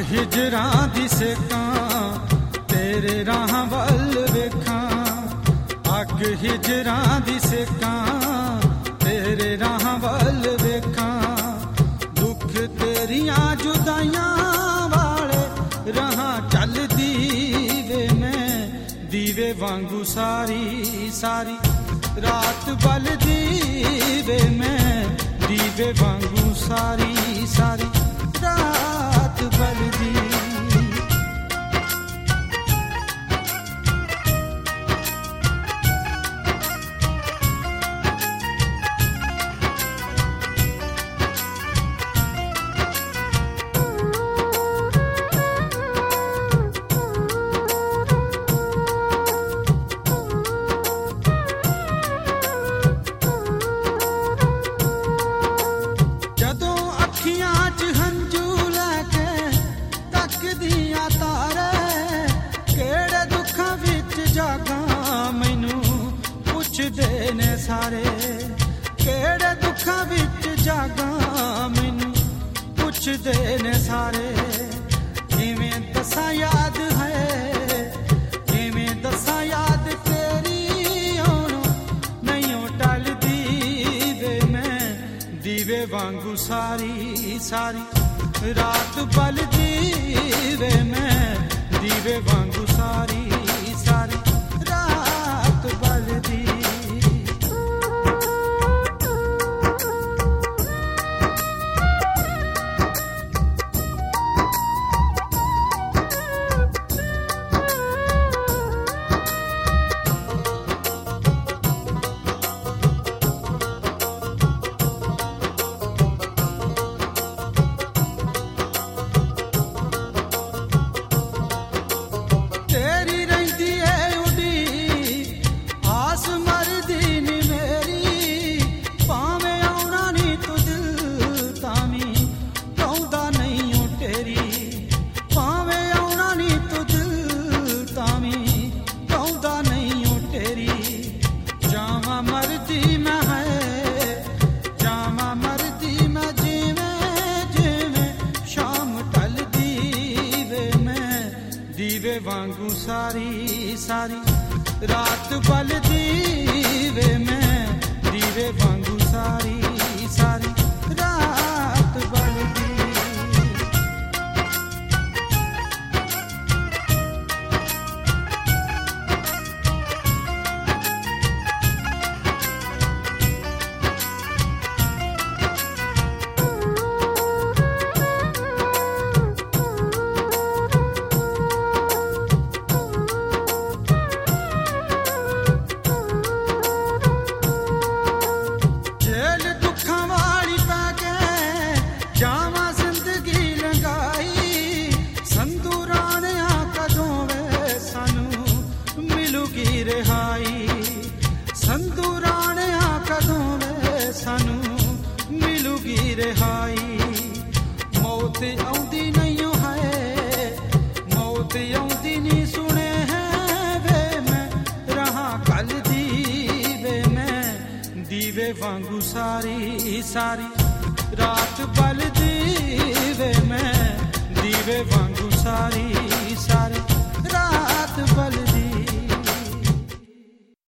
हिजरां दी सेकां तेरे राह वल वेखां, अग हिजरां दी सेकां तेरे राह वल वेखां, दुख तेरियां जुदाइयां वाले राह चलदी वे मैं, दीवे वांगू सारी सारी रात बलदी वे मैं, दीवे वांगू सारी सारी रात बलदी। सारे केड़े दुखां विच जागां मैनू पुछदे ने सारे, किवें दसां याद है किवें दसां याद तेरी हुण नहीं टलदी वे मैं, दीवे वांगू सारी सारी रात बलदी वे मैं, दीवे वांगू सारी सारी रात बलदी। दीवे वांगू सारी सारी रात बलदी वे मैं, दीवे वांगू सारी सारी रात बलदी। संतुराणिया कदों वे सानू मिलूगी रिहाई, मौत आउंदी नहीं है मौत आउंदी नहीं सुने है वे मैं, रहा कल दी वे मैं, दीवे वांगू सारी सारी रात बलदी वे मैं, दीवे वांगू सारी सारी